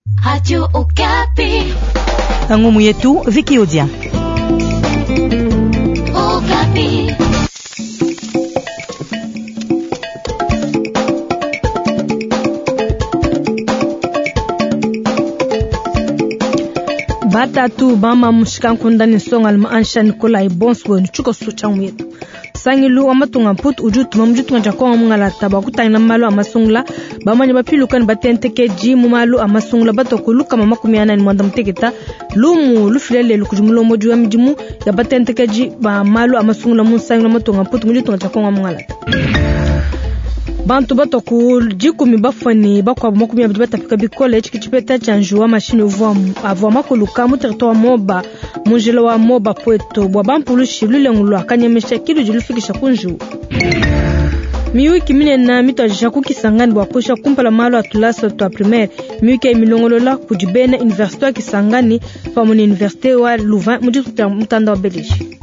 Radio Okapi. Tangumu yetu Viki Odia. Okapi. Batatu bama mshikankunda ni songa almansha Nikolai Bonswo nchuko suchamu yetu. Sangilu amatunga put ujutu mamujutu ngajakwa mungala tabakuta ina malu amasungla bamanya bapilukan batenteke ji mumalu amasungla batokuluka mama kumiana ni mwanda mteketa lumu lufilele lukujumulo moju ya mjimu ya batenteke ji ba malu amasungla musangla matunga put mujutu ngajakwa mungala bantu batoku jikumi bafani bakwa makumi abdi batafika bi college kichipeta chanjua machine avo makuluka mu territoire moba mujelo wa moba pweto bwa bampulu shilule ngulu akanyemesha kilu julufikisha kunju miwiki minena mitojisha kukisangani bwa kusha kumpala malo atulasa to primaire miwiki emilongolola kujibena université wa Kisangani pamoni université wa Louvain mujitu mutanda wa Belgique.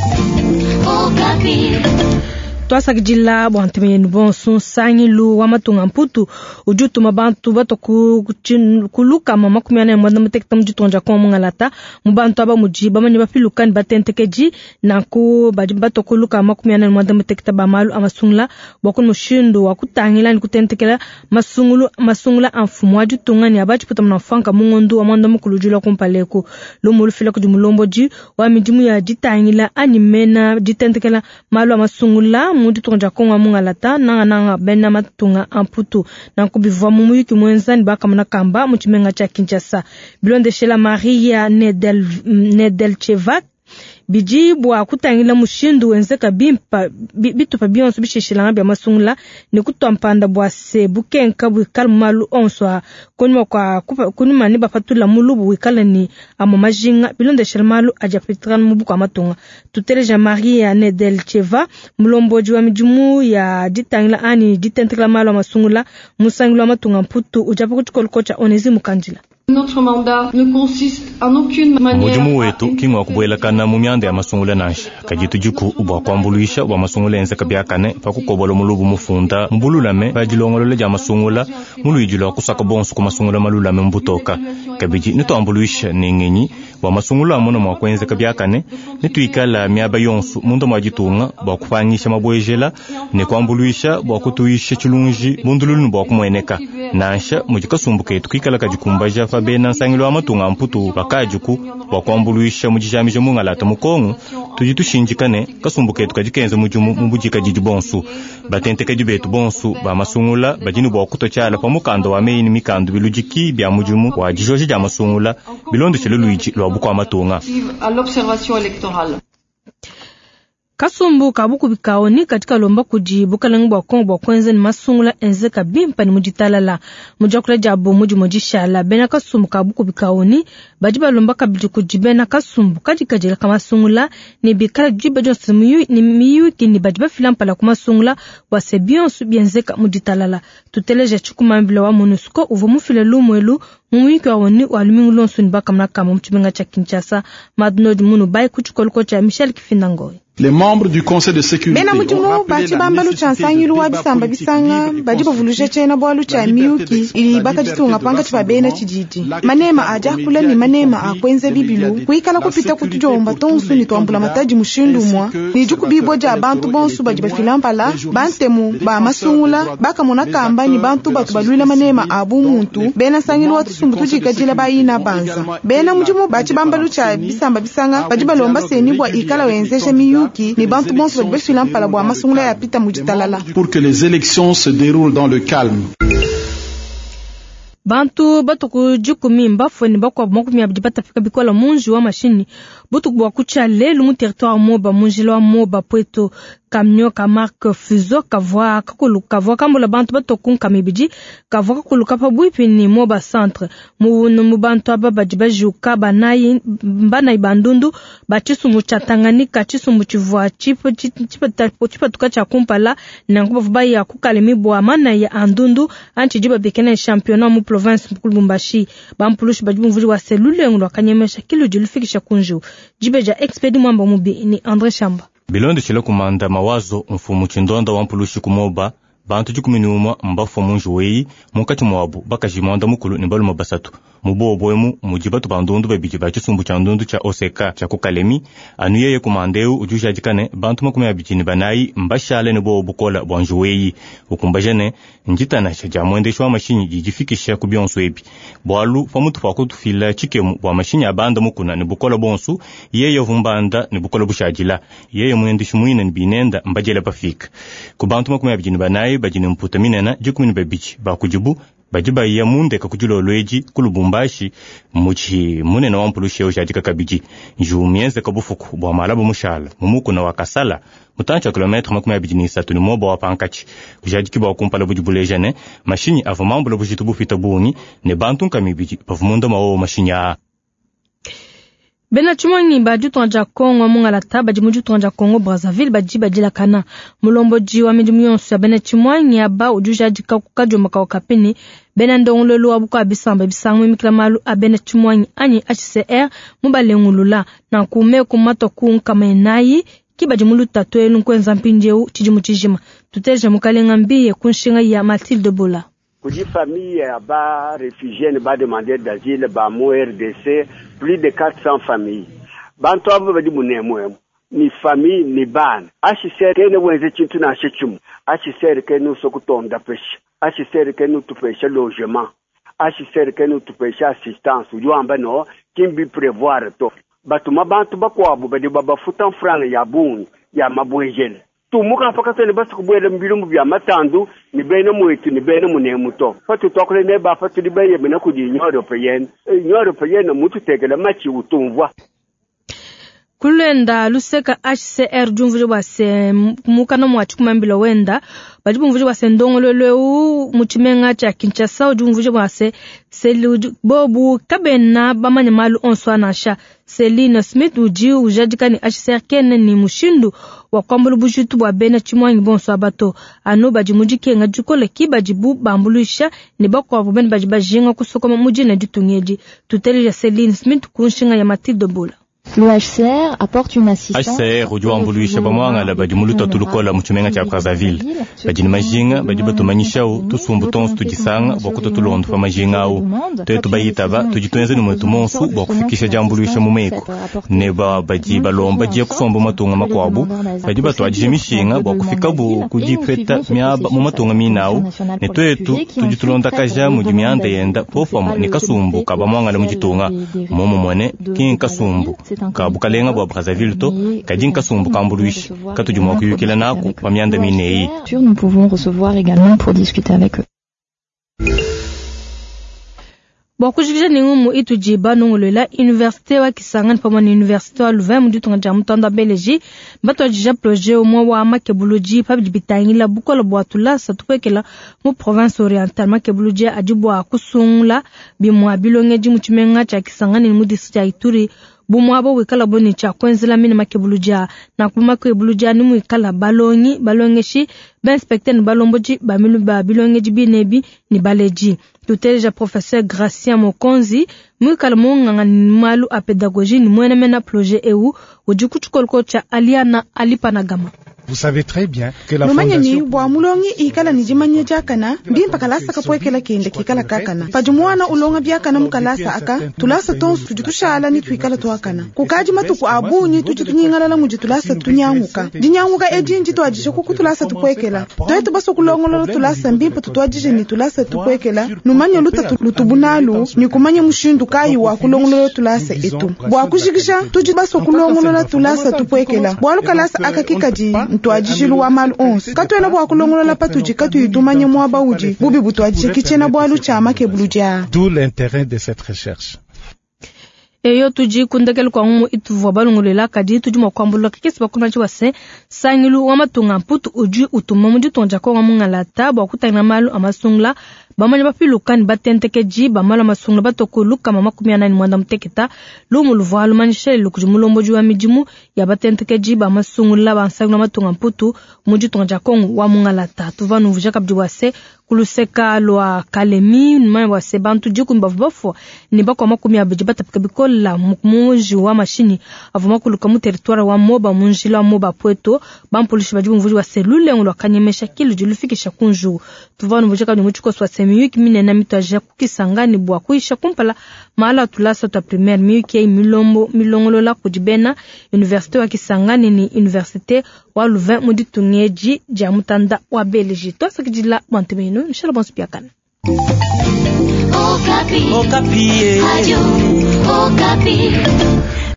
Twasa kijila bwanteme nubonso sangilu wamatunga mputu ujutu mabantu batoku kuluka mama kumiana mwanda mutekta mujitu njakwa mungalata mubantu aba mujiba manye bafilukan batentekeji naku bato kuluka mama kumiana mwanda mutekta bamalu amasungla bakun mushindu wakutangila ni kutentekela masungula amfumu ajutu ngani abachi puta mnafanka mungondu amanda mukulujula kumpaleko lumulu fila kujumulomboji wa mijimu ya jitangila animena jitentekela malu amasungula mundi tunja konga mungalata nanga bena matunga amputu nankubivwa mumuyiki mwenzani baka mnakamba muchimenga cha Kinshasa bilonde shela Maria Nedelcheva bijibwa kutangila mushindu wenzeka bimpa bitu pa bionso bishishilanga bya masungula ni kutompanda bwa se bukenka bwikala malu onswa kunwa kwa kunima ni bafatula mulubu wikala ni amomajinga bilonde shelmalu ajapitran mubuka matunga tuteleja Maria Nedelcheva mulomboji wa mijumu ya ditangila ani ditentekla malu masungula musangilo matunga mputu ujapo kutukolkocha onezi mukanjila. Notre mandat ne consiste en aucune manière. Mujimu wetu kingwa kubwelakana mu myanda ya masungula nansha kajitu juku ubwa kwambuluisha wa masungula enze kabyakane pakukobolo mulubu mufunda mbululame bajilongolole ja masungula muluijula kusaka bonso ku masungula malulame mbutoka kabiji nitwambuluisha ningenyi wa masungula amono mwakwenze kabyakane nituikala myaba yonsu mundo majitunga bwa kufanyisha mabwejela ne kwambuluisha bwa kutuisha chilunji bundululu bwa kumweneka nansha mujikasumbuke tukikala kajikumbaja bena sangilo amatunga mputu bakajuku wakwambuluisha mujijamije mungalata mukongo tujitushinjikane kasumbuke tukajikenze mujumu mubujika jijibonsu batenteke jibetu bonsu ba masungula bajini bwa kutochala pa mukando wa meini mikando bilujiki bya mujumu wa jijoje ja masungula bilondo cheluluiji lwa bukwa matunga à l'observation électorale. Kasumbu kabuku bikaoni katika lomba kujibuka langwa kongo kwenze ni masungula enzeka bimpa ni mujitalala mujakula jabo mujishala bena kasumbu kabuku bikaoni bajiba lomba kabiju kujibena kasumbu kajikajela kama sungula ni bikala jiba jonse ni miyu kini bajiba filampala kuma sungula wasebion subienzeka mujitalala tuteleja chukuma mbila wa MONUSCO uvomu file lumwelu mumwiki wawoni walumingu lonsu ni baka mnakama mchumenga cha Kinshasa madnodi munu bai kuchukolko cha Michel Kifinangoi. Les membres du Conseil de sécurité bena mujumu bachi bambalu cha sangilu wa bisamba bisanga bajibo vuluje chena bwalu cha miyuki ili baka jitunga panga chipa bena chijiji manema aja kula ni manema akwenze bibilu kuikala kupita kutujomba tonsu ni twambula mataji mushindu mwa ni juku bibo ja bantu bonsu bajiba filampala bantemu ba masungula baka monakamba ni bantu batu baluila manema abu muntu bena sangilu wa tusumbu tujikajila baina banza bena mujumu bachi bambalu cha bisamba bisanga bajiba lomba seni bwa ikala wenzesha miyuki ni bantu bonso bajiba filampala bwa masungula ya pita mujitalala pour que les élections se déroulent dans le calme. Bantu batoku jukumi mbafwe ni bakwa makumi abdi batafika bikola munji wa mashini butu bwa kucha lelu mu territoire moba munjilo wa moba pweto kamnyo ka marque fuso kavwa kambola bantu batoku kamibiji kavwa kakuluka pa buipi ni moba centre mu bantu aba bajiba juka banayi bandundu bachisu Tanganyika chisu chivwa chipa tukacha kumpala na ngubavu bayi ya kukalemi bwa mana ya andundu anchi jiba bekene championnat mu province Lubumbashi bampulushi bajibu mvuli wa selule ngulu akanyemesha kilo julufikisha kunju jibeja expedi mwamba mubi ni André Chamba bilondo chile kumanda mawazo mfumu chindonda wampulushi kumoba bantu 11 mbafo munjuweyi mukati mwabu bakajimanda mukulu nibaluma basatu muboboemu mujibatu bandundu babiji bachisumbu cha ndundu cha oseka cha kukalemi anuyeye kumandeu ujujajikane bantu 12 banayi mbashale nibo bukola bwanjuweyi ukumbajane njitana cha jamwendeshwa mashini jijifikisha kubyonso ebi bwalu famutu fakutufila chikemu bwa mashini abanda mukuna nibukola bonsu yeye vumbanda nibukola bushajila yeye mwendishi muina nibinenda mbajela pafika kubantu 12 banayi bajini mputa minena 12 bakujibu bajiba ya munde kakujilo lweji kulubumbashi muchi munena wampulushe ujajika kabiji njumienze kabufuku bwa malabu mushala mumuku na wakasala mutancha kilometre 23 ni mobo wapankachi ujajiki bwa kumpala bujibulejane mashini avumambula bujitubu fita buni ne bantu kamibiji pavumunda mawo mashini ya Bena chumangi baju tuanja Kongo mungalata baji muju tuanja Kongo Brazzaville baji la kana mulombo ji wa midumionso ya bena chumangi aba ujuja jika kukajo maka wakapini bena ndongololo wabuka abisamba bisangu mikla malu abena chumangi anyi HCR mubale ngulula na kume kumato kunkamenayi kibaji mulu tatwe lunkwenza mpinjeu chijimu tuteja mukalenga mbiye kunshinga ya Mathilde Bola Kuji famille ba réfugiés ba demander d'asile ba mo RDC plus de 400 familles. Bantu abo badi munemwe ni famille ni ban. HCR kene wenze chintu na shechumu. HCR kene sokutonda pesha. HCR kene tupesha logement. HCR kene tupesha assistance. Ujuamba no kimbi prévoir to. Batu mabantu bakwabo badi babafuta franga ya bungu ya mabwejele. Tumuka fakata ne basu kubwele mbilumu bya matandu ni bene mwetu ni bene munemuto fatu tokole ne ba fatu di beye bena kudi nyoro peyen mutu tegela machi utumvwa kulenda luseka HCR jumvuje base mukana mwachukuma mbilo wenda bajibu mvuje base ndongololo muchimenga cha Kinshasa jumvuje base selu bobu kabena bamanya malu onswana sha Celine Smith uji ujadika ni HCR kene ni mushindu wa kwambulu bujitu bwa bena chimwangi bonso abato ano bajimujike nga jukole kibajibu bambulisha ni bakwa bubeni bajibajinga kusoko muji na jutunyeji tutelija Celine Smith kunshinga ya Mathilde Bola. Le HCR apporte une assistance. HCR ujwambuluisha bamwanga la bajimuluta tulukola muchimenga cha Brazzaville. Bajini majinga bajiba tumanyishao tusumbu tonsu tujisanga bokuto tulondo pa majinga au. Tetu bayitaba tujituenze ni mwetu monsu bokufikisha jambuluisha mumeko. Neba bajiba lomba jia kusombo matunga makwabu. Bajiba tuajije mishinga bokufika bu kujipeta miaba mumatunga minau. Netuetu tujitulonda kaja mujimianda yenda pofama ni kasumbu kabamwanga la mujitunga. Momo mwane kin kasumbu. Kabukalenga bwa Brazzaville to kajinka sumbu kambuluishi katujuma kuyukila naku pamyanda minei. Nous pouvons recevoir également pour discuter avec eux. Bokujija ningumu itujiba nongolela université wa Kisangani pamwa ni université wa Louvain muditu nga jamutanda Belgique bato jija projet omwa wa makebuluji pabijibitangila bukola bwatula satupekela mu province orientale makebuluji ajibwa kusungula bimwa bilongeji muchimenga cha Kisangani mu district ya Ituri bumwabo wikala boni cha kwenzela mini makebuluja na kumakebuluja ni mwikala balongeshi ba inspecteur ni balomboji ba milu ba bilongeji binebi ni baleji tuteja professeur Gracien Mokonzi mwikala munganga ni malu a pédagogie ni mwena mena projet EU ujikuchukolko cha Aliana Alipanagama. Vous savez très bien que la fondation bwa mulongi ikala nijimanya jakana ndimpa kalasa kapwekela kende kikala kakana pajumwana ulonga byakana mukalasa aka tulasa tonsu tujitushala ni twikala twakana kukaji matuku abunyi tujitunyingala mujitulasa tunyanguka dinyanguka ejinji twajishe kukutulasa tupwekela twetu baso kulongolola tulasa mbimpa tutwajishe ni tulasa tupwekela numanya luta lutubunalu ni kumanya mushindu kayi wa kulongolola tulasa etu bwa kushikisha tujibaso kulongolola tulasa tupwekela bwa kalasa aka kikaji tuajijilu wa mal 11 katwena bwa kulongolola patuji katu itumanye mwaba uji bubi butwajije kichena bwalu chama kebuluja. D'où l'intérêt de cette recherche. Eyo tuji kundekele kwa ngumu ituvu balungulela kadi tuji mwakwambula kikisi bakumachi wase sangilu wa matunga mputu uji utuma muji tonja kwa mungalata bwa kutangina malu amasungla bamanya bapilukani batentekeji bamala masungla batokuluka mama 18 mwanda mteketa lumuluvu alumanyishele lukujumulomboji wa mijimu ya batentekeji bamasungla bansangula matunga mputu muji tonja kwa wa mungalata tuvanu vuja kabji wase kuluseka lwa Kalemi numa wa sebantu jiku mbafbafo ni bako makumi abijibata pikabikola muji wa mashini avuma kuluka mu territoire wa Moba munjila Moba Pweto bampolishi bajibu mvuji wa selule ngolo kanyemesha kilu julufikisha kunju tuvanu mvujaka nyumuchuko swa semiyuki mine na mitaja kukisangani bwa kuisha kumpala maala tulasa ta primaire miyuki milongolo la kujibena universite wa Kisangani ni universite wa Louvain muditungeji jamutanda wa Belgique to sakijila bantemeno mshala bonspiakana Okapi. Radio Okapi.